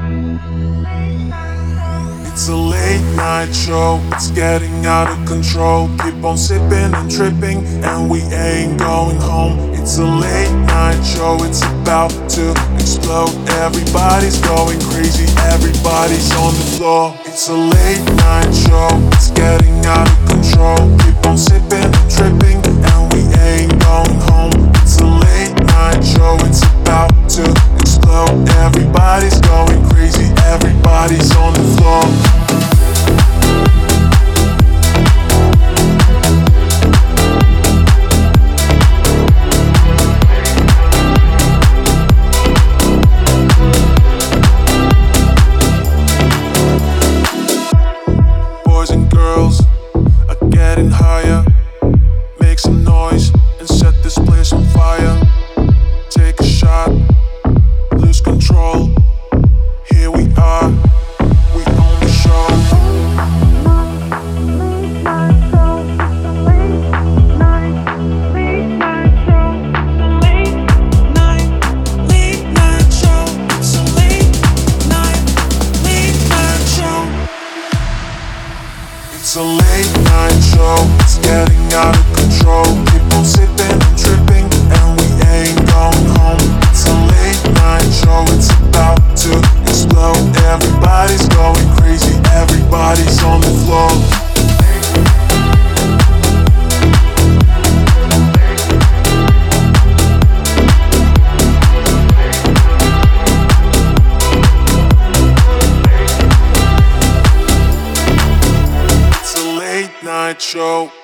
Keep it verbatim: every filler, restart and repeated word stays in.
It's a late night show, it's getting out of control. Keep on sipping and tripping, and we ain't going home. It's a late night show, it's about to explode. Everybody's going crazy, everybody's on the floor. It's a late night show, it's getting out of control. Keep on sipping and tripping, and we ain't going home. It's a late night show, it's about to explode. Everybody's going crazy, everybody's on the floor. Boys and girls are getting higher. Make some noise and set this place on fire. Take a shot, lose control. Here we are, we own the show. It's a late night show, it's getting out of control. Keep on sipping and tripping, and we ain't going home. It's a late night show, it's about to explode. Everybody's going crazy, everybody's on the floor. Night show.